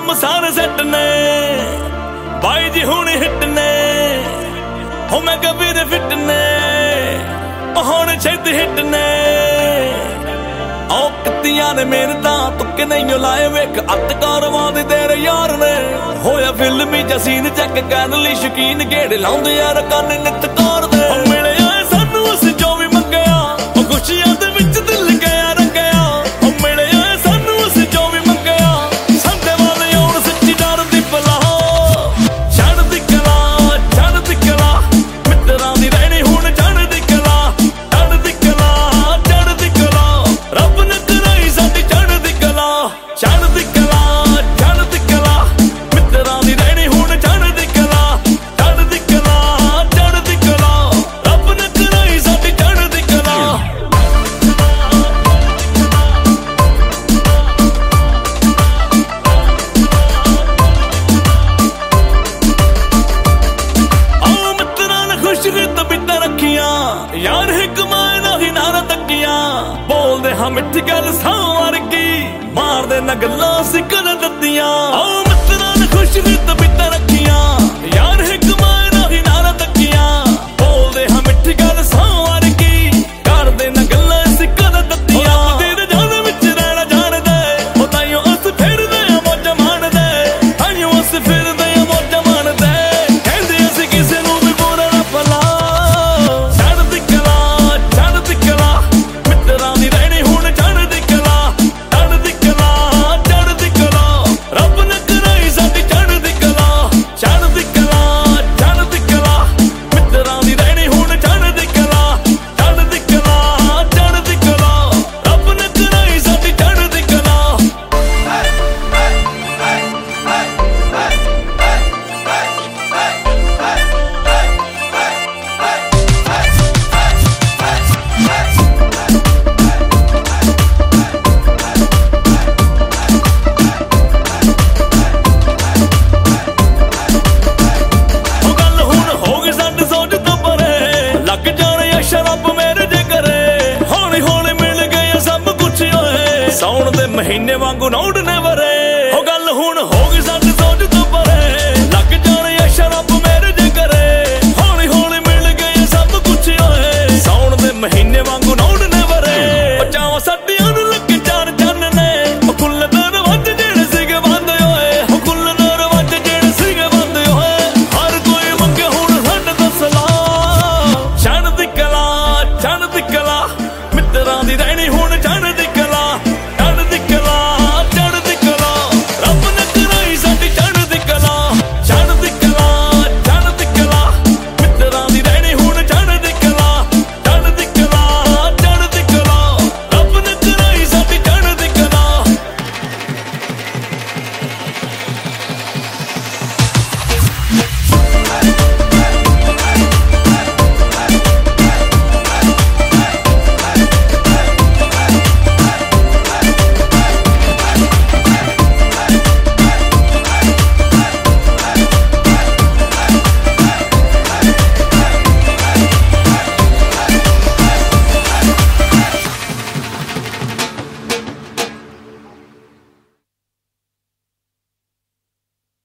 ਕੰਮ ਸਾਰੇ ਸੈੱਟ ਨੇ ਬਾਈ ਜੀ ਹੁਣ ਹਿੱਟ ਨੇ ਹੋ ਮੈਂ ਕਬੀਰ ਫਿੱਟ ਨੇ ਹੁਣ ਛੇਤੀ ਹਿੱਟ ਨੇ ਔਕਤੀਆਂ ਨੇ ਮਿਹਨਤਾਂ ਤੁੱਕੇ ਨਹੀਂ ਲਾਏ ਵੇਖ ਅੱਤ ਕਾਰਵਾਂ ਦੇ ਤੇਰੇ ਯਾਰ ਨੇ ਹੋਇਆ ਫਿਲਮੀ ਜਸੀਨ ਚੱਕ ਕਰਨ ਲਈ ਸ਼ੌਕੀਨ ਗੇੜ ਲਾਉਂਦੇ ਯਾਰ ਕੰਨ ਨਿੱਤ ਕਾਰ ਦੇ ਮਿਲਿਆ ਸਾਨੂੰ ਅਸੀਂ ਜੋ ਵੀ ਮੰਗਿਆ ਉਹ ਖੁਸ਼ੀਆਂ ਦੇ ਵਿੱਚ ਦਿਲ ਗਿਆ ਰੰਗਿਆ ਉਹ ਮਿਲਿਆ ਸਾਨੂੰ ਅਸੀਂ ਜੋ ਵੀ ਮੰਗਿਆ ਸੰਦੇ ਵਾਲੇ ਆਉਣ ਸੱਚੀ ਡਰ ਦੀ ਪਲਾ ਛੱਡ ਦੀ ਕਲਾ ਮਿੱਤਰਾਂ ਦੀ ਰਹਿਣੀ ਹੁਣ ਛੱਡ ਦੀ ਕਲਾ ਰੱਬ ਨੇ ਕਰਾਈ ਸਾਡੀ ਚੜ੍ਹਦੀ ਕਲਾ ਚੜ੍ਹਦੀ ਕਲਾ ਮਿੱਤਰਾਂ ਦੀ ਰਹਿਣੀ ਹੁਣ ਚੜ੍ਹਦੀ ਕਲਾ ਰੱਬ ਨੇ ਕਰਾਈ ਸਾਡੀ ਚੜ੍ਹਦੀ ਕਲਾ ਆਹ ਮਿੱਤਰਾਂ ਨੇ ਖੁਸ਼ ਤਬੀਤਾਂ ਰੱਖੀਆਂ ਯਾਰ ਹਿਕਮਾਂ ਨਹੀਂ ਨਾਰਾ ਤੱਕੀਆਂ ਬੋਲਦੇ ਹਾਂ ਮਿੱਠੀ ਗੱਲ ਸਾਂ ਵਰਗੀ ਮਾਰਦੇ ਨਾ ਗੱਲਾਂ ਸਿੱਕਣ ਦਿੱਤੀਆਂ ਆਹ ਮਿੱਤਰਾਂ ਨੇ ਖੁਸ਼ ਤਬੀਤਾਂ ਰੱਖੀਆਂ ਯਾਰ ਹਿਕਮਾਂ ਨਹੀਂ ਨਾਰਾ ਤੱਕੀਆਂ ਬੋਲਦੇ ਹਾਂ ਮਿੱਠੀ ਗੱਲ ਸਾਂ ਵਰਗੀ ਕਰਦੇ ਨਾ ਗੱਲਾਂ ਸਿੱਕਣ ਦਿੱਤੀਆਂ ਤੇਰੇ ਜਾਨ ਵਿੱਚ ਰਹਿਣਾ ਜਾਣਦੇ ਉਹ ਤਾਈਓ ਅਸੀਂ ਫਿਰਦੇ ਆ ਮੌਜਾਂ ਮਾਣਦੇ ਤਾਈਓ ਅਸੀਂ ਫਿਰਦੇ ਆ ਮੌਜਾਂ ਮਾਣਦੇ ਕਹਿੰਦੇ ਅਸੀਂ ਕਿਸੇ ਨੂੰ ਵੀ ਬੁਰਾ ਨਾ ਭਲਾ ਚੜ੍ਹਦੀ ਕਲਾ ਮਿੱਤਰਾਂ ਦੀ ਰਹਿਣੀ ਹੁਣ ਚੜ੍ਹਦੀ ਕਲਾ ਰੱਬ ਨੇ ਕਰਾਈ ਸਾਡੀ ਚੜ੍ਹਦੀ ਕਲਾ ਚੜ੍ਹਦੀ ਕਲਾ ਮਿੱਤਰਾਂ ਦੀ ਰਹਿਣੀ ਹੁਣ ਚੜ੍ਹਦੀ ਕਲਾ ਰੱਬ ਨੇ ਕਰਾਈ ਸਾਡੀ ਚੜ੍ਹਦੀ ਕਲਾ ਲੱਗ ਜਾਣੇ ਸ਼ਰਾਬ ਮੇਰੇ ਜਿਗਰੇ ਹੌਲੀ ਹੌਲੀ ਮਿਲ ਗਏ ਸਭ ਕੁਛ ਓਏ ਸਾਉਣ ਦੇ ਮਹੀਨੇ ਵਾਂਗੂ ਨੌੜ